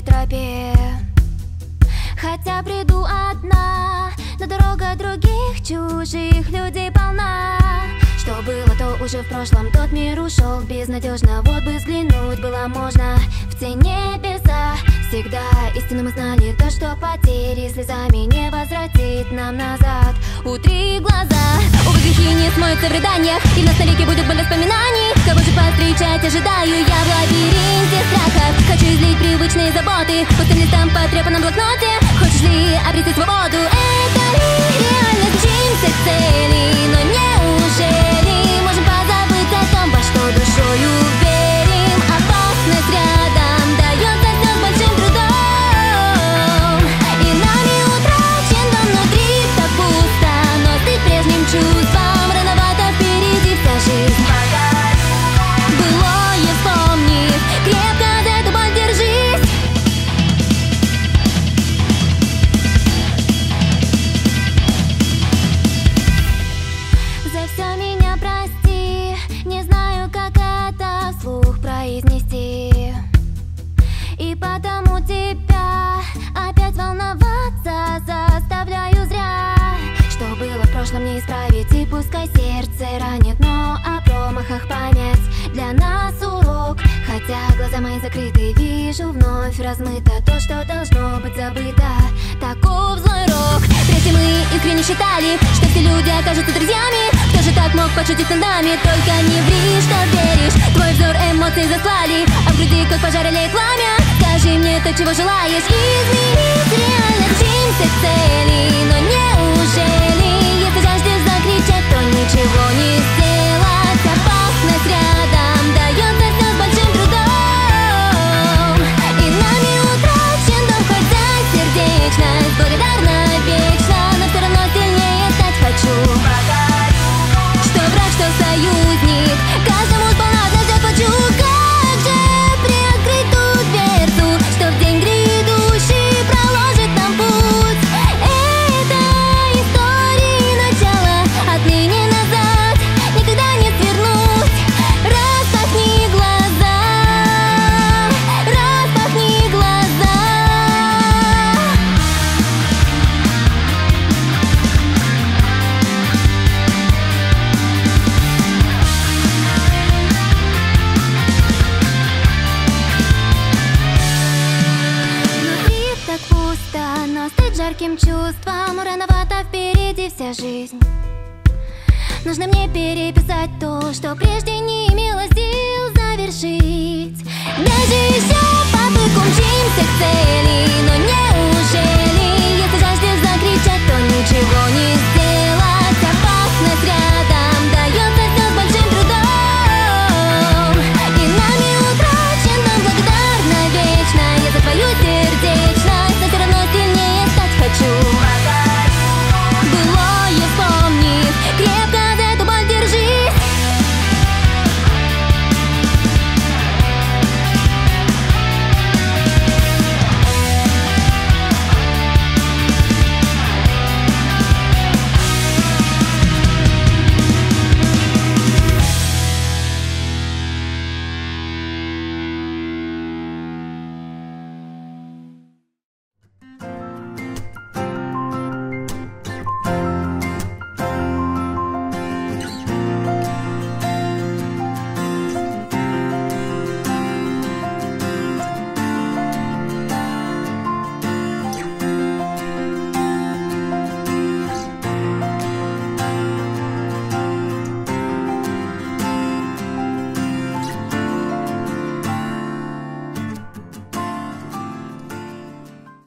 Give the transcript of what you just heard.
тропе. Хотя приду одна, но дорога других чужих людей полна. Что было, то уже в прошлом, тот мир ушел безнадежно. Вот бы взглянуть было можно в те небеса. Всегда истину мы знали, то, что потери слезами не возвратит нам назад. Утри глаза, увы, грехи не смоются в рыданиях, и в нас навеки будет боль воспоминаний. Кого же повстречать ожидаю я в лабиринте страхов. Хочу излить привычные заботы пустым листом по потрепанном блокноте. Хочешь ли обрести свободу? Это ли реальность? Мчимся к цели, но неужели можем позабыть о том, во что душою верим? Опасность рядом дается все с большим трудом, и нами утрачен дом внутри, так пусто, но стыд прежним чувством. Рановато впереди вся жизнь. Былое вспомнив, крепко за эту боль держись. За все меня прости, не знаю, как это вслух произнести. И потому тебя опять волноваться заставляю зря. Что было в прошлом, не исправить, и пускай сердце ранит, но о промахах память для нас урок. Хотя глаза мои закрыты, вижу вновь размыто то, что должно быть забыто. Таков злой рок. Прежде мы искренне считали, что все люди окажутся друзьями. Кто же так мог пошутить над нами? Только не ври, что веришь. Твой взор эмоций заслали, а в груди как пожар или пламя. Скажи мне то, чего желаешь. Изменить реальность, мчимся к цели, но неужели, если жаждешь закричать, то ничего не сделать? Опасность рядом дается все с большим трудом, и нами утрачен дом, хоть за сердечность благодарна вечно, но все равно сильнее стать хочу. Что враг, что союзник, каждому сполна дождет хочу. Как же приоткрыть ту дверцу, что в день грядущий проложит нам путь? Это истории начала, отныне назад никогда не свернуть. Распахни глаза, распахни глаза. Внутри так пусто, но стать жарким чувством. Рановато впереди вся жизнь. Нужно мне переписать то, что прежде не имелось.